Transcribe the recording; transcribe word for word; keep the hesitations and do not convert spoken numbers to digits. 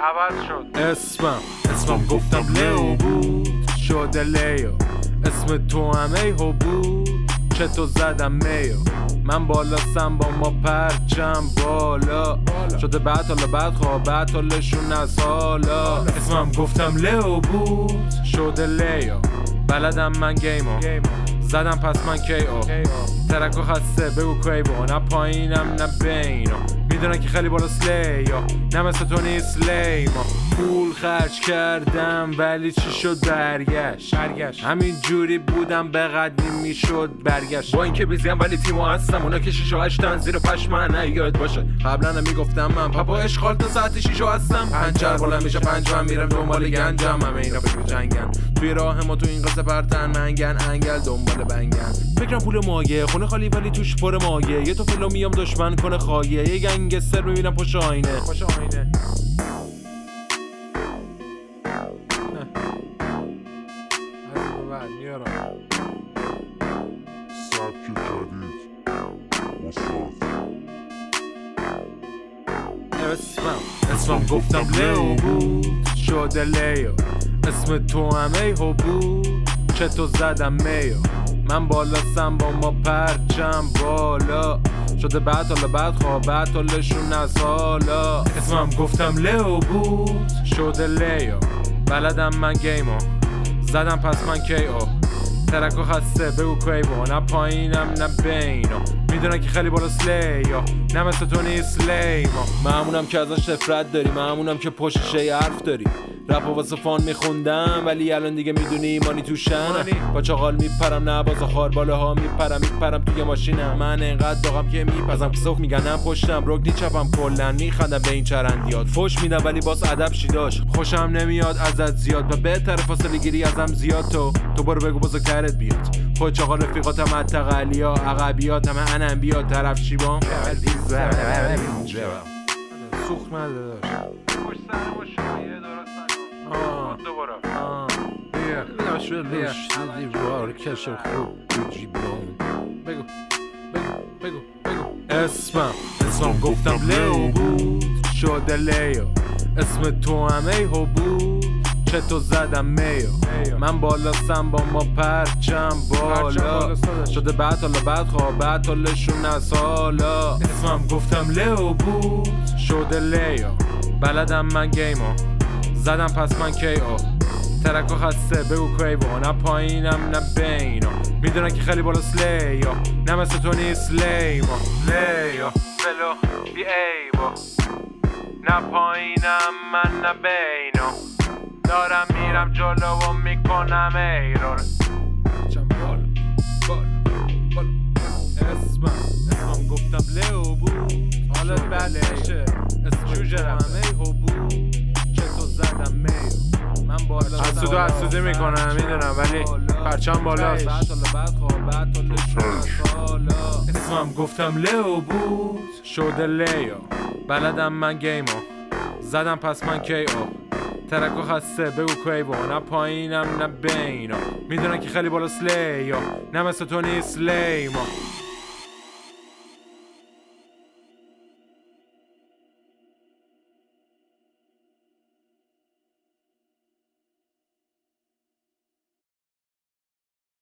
عوض شد اسمم اسمم گفتم لیو بود شده لیو اسم تو هم ایهو بود چطور زدم میو من بالا سم با ما پرچم بالا شده بعد حالا بعد خواه بعد حالشون از حالا اسمم گفتم لیو بود شده لیو بلدم من گیمو زدم پس من کی او ترکو خسته بگو کیبو نه پایینم نه بینو میدونن که خیلی بالا سلیا نه مثل تو نیست لیما پول خرج کردم ولی چی شد برگشت برگشت همین جوری بودم به قدیم میشد برگشت با اینکه بیزیم ولی تیمو هستم اونا که شیش و هشتن زیر پشمن نیاد باشه قبلا میگفتم من پاپا اشغال تا ساعت شیش و هستم پنجر بلند میشه پنج من میرم دنبال گنجم همه اینا فکر جنگن توی راه ما تو این قصه پرتن منگن انگل دنبال بنگن فکرم پول مایه خونه خالی ولی توش پر مایه یه تو فلو میام دشمن کنه خایه یه گنگستر میبینم پشت آینه پشت آینه سبک جدید وسط اسمم اسمم گفتم لیو بود شده لیو اسم تو هم ایهو بود چطور زدم میو من بالا سم با ما پرچم بالا شده بعد حالا بعد خواه بعد حالشون از حالا اسمم گفتم لیو بود شده لیو بلدم من گیمو زدم پس من کی او ترکو خسته بگو کیبو نه پایینم نه بینو میدونن که خیلی بالا سلیا نه مثل تو نیست لیما معمونم که ازش نفرت داری معمونم که پشتش یه حرف داری رپ و واسه فان میخوندم ولی الان دیگه میدونی مانی توشن با چاقال میپرم نه باز خار باله ها میپرم میپرم توی ماشینم من انقدر داغم که میپزم که سوخ میگنم پشتم رکنی چپم کلن میخندم به این چرندیات فوش میدم ولی باز ادب شی داشت خوشم نمیاد ازت زیاد و بهتر فاصله گیری ازم زیاد تو تو برو بگو بزرگترت بیاد خود چاقال رفیقاتم اتقلیا عقبیات همه انم بیاد طرف شیبام سوخ نده داشت پشت سر ما شایه درست نکن دوباره بیا لاش لاش دیوار کش خوب جیبون بگو بگو بگو بگو اسمم اسمم گفتم لیو بود شده لیو اسم تو هم ایهو بود چطور زدم میو من بالا سم با ما پرچم بالا شده بعد حالا بعد خواه بعد حالشون از حالا اسمم گفتم لیو بود شده لیو بلدم من گیمو زدم پس من کی او ترکو خسته بگو کیبو نه پایینم نه بینو میدونن که خیلی بالا سلیا نه مثل تو نیست لیما لیو فلو بی ایبو نه پایینم من نه بینو دارم میرم جلو و میکنم ایرور چم بالا بالا بالا اسمم اسمم گفتم لیو بود حالت بلشه اسم جوجه همه ایهو بود چطور زدم میو من بالا حسودو حسودی میکنم میدونم ولی پرچم بالاست اسمم گفتم لیو بود شده لیو بلدم من گیمو زدم پس من کی او ترکو خسته بگو کیبو نه پایینم نه بینو میدونن که خیلی بالا سلیا نه مثل تو نیست لیما